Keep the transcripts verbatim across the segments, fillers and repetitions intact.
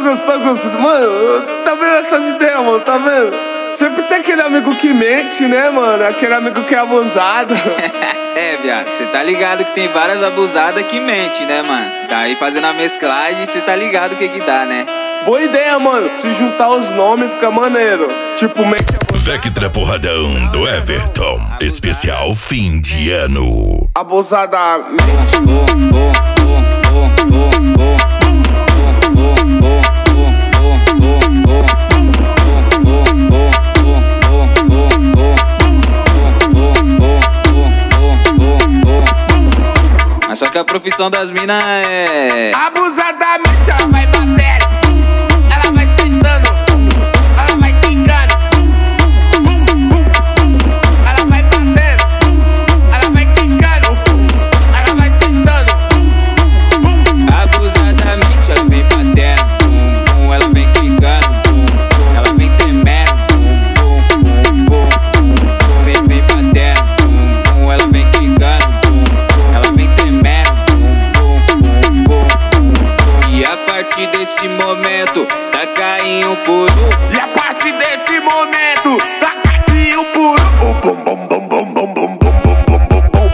gostando, gostando. Mano, tá vendo essas ideias, mano? Tá vendo? Sempre tem aquele amigo que mente, né, mano? Aquele amigo que é abusado. É, viado, cê tá ligado que tem várias abusadas que mente, né, mano? Daí fazendo a mesclagem, cê tá ligado o que que dá, né? Boa ideia, mano. Se juntar os nomes fica maneiro. Tipo, mente abusada. Vectra Porradão do Everton. Especial fim de ano. Abusadamente. Oh, oh, oh, oh, oh, oh. Mas só que a profissão das minas é... Abusadamente ela vai bater, ela vai sentando, ela vai quicando, ela vai batendo, ela vai quicando, ela vai sentando. Abusadamente ela vem batendo, bum, bum, ela vem quicando, bum, bum, ela vem tremendo, bum, bum, bum, bum, bum, vem, vem batendo, bum, bum, ela vem quicando, bum, bum, ela vem tremendo. E a partir desse momento, taca em um por um. E a partir desse momento, taca em um por um. Bum, bum, bum, bum, bum, bum, bum, bum, bum, bum, bum.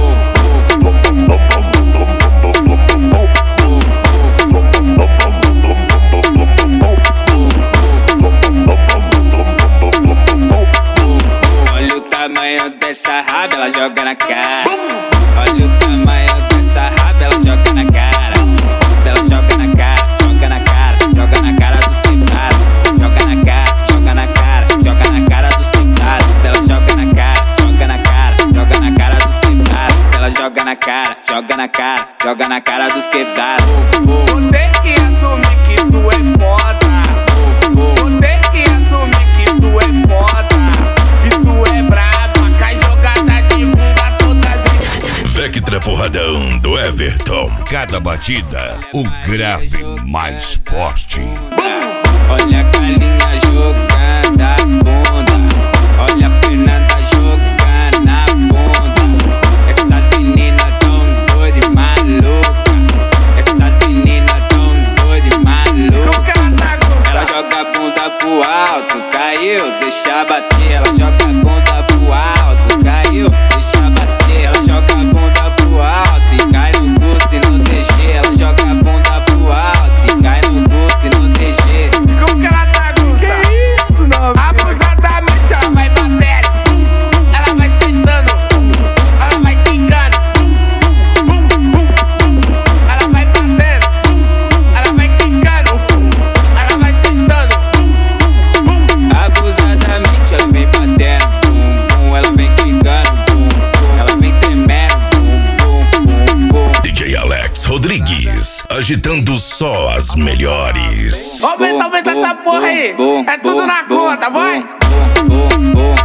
Olha o tamanho dessa raba, ela joga na cara. Olha o tamanho dessa raba, ela joga na cara. Ela joga na cara, joga na cara, joga na cara dos quebrados. Joga na cara, joga na cara, joga na cara dos quebrados. Ela joga na cara, joga na cara, joga na cara dos quebrados. Ela joga na cara, joga na cara, joga na cara dos quebrados. Vou ter que assumir que tu é foda. Vou ter que assumir que tu é foda. Que tu é braba, cai jogada de bunda todas. Vectra Porradão do Everton. Cada batida, o grave mais forte. Olha a Galinha jogando a bunda. Olha a Fernanda jogando a bunda. Essas meninas tão doidas e malucas. Essas meninas tão doidas e malucas. Ela joga a bunda pro alto, caiu, deixa bater. Ela joga a bunda pro alto, caiu, deixa bater. Ela joga a bunda pro alto e cai no gosto e no D G. Ela joga a bunda pro alto e cai no gosto e no D G. Como que ela tá, Gusta? Que isso, não? Abusadamente ela vai bater, ela vai sentando, ela vai quicando, ela vai batendo, ela vai quicando, ela vai sentando. Abusadamente ela vem batendo, bum, bum, ela vem quicando, bum, bum, ela vem tremendo, bum, bum, bum, bum. D J Alex Rodrigues, agitando só as melhores. Aumenta, aumenta essa porra aí. É tudo na conta, vai. Bum, bum, bum.